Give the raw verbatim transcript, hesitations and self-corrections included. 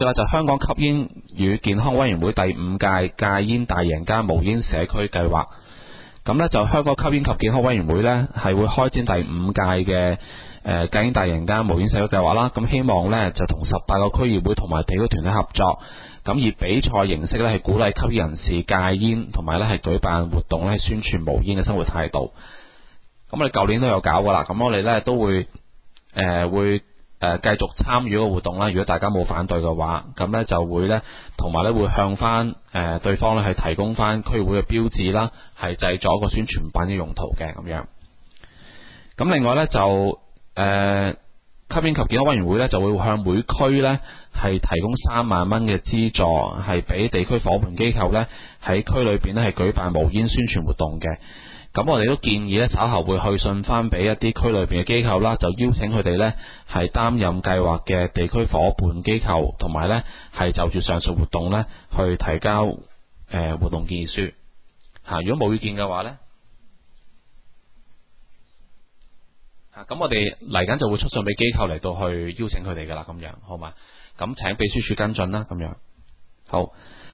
啦，就香港吸煙與健康委員會第五屆戒煙大贏家無煙社區計劃。咁呢，就香港吸煙及健康委員會呢，係會開展第五屆嘅誒戒煙大贏家無煙社區計劃啦。咁希望呢，就同十八個區議會同埋地區團體合作，咁以比賽形式呢，係鼓勵吸煙人士戒煙，同埋呢係舉辦活動呢，係宣傳無煙嘅生活態度。咁我哋舊年都有搞噶啦，咁我哋呢都會誒、呃、會。誒繼續參與個活動啦，如果大家冇反對嘅話，咁呢就會呢，同埋呢會向翻誒對方呢係提供翻區會嘅標誌啦，係製作一個宣傳品嘅用途嘅咁樣。咁另外呢，就誒、呃、吸煙及健康委員會呢就會向每區呢係提供三萬蚊嘅資助，係俾地區夥伴機構呢喺區裏邊呢係舉辦無煙宣傳活動嘅。咁我哋都建議咧，稍後會去信翻俾一啲區裏邊嘅機構啦，就邀請佢哋呢係擔任計劃嘅地區夥伴機構，同埋呢係就住上述活動呢去提交誒、呃、活動建議書嚇。如果冇意見嘅話呢，嚇咁我哋嚟緊就會出信俾機構嚟到去邀請佢哋噶啦，咁樣好嘛？咁請秘書處跟進啦，咁樣好。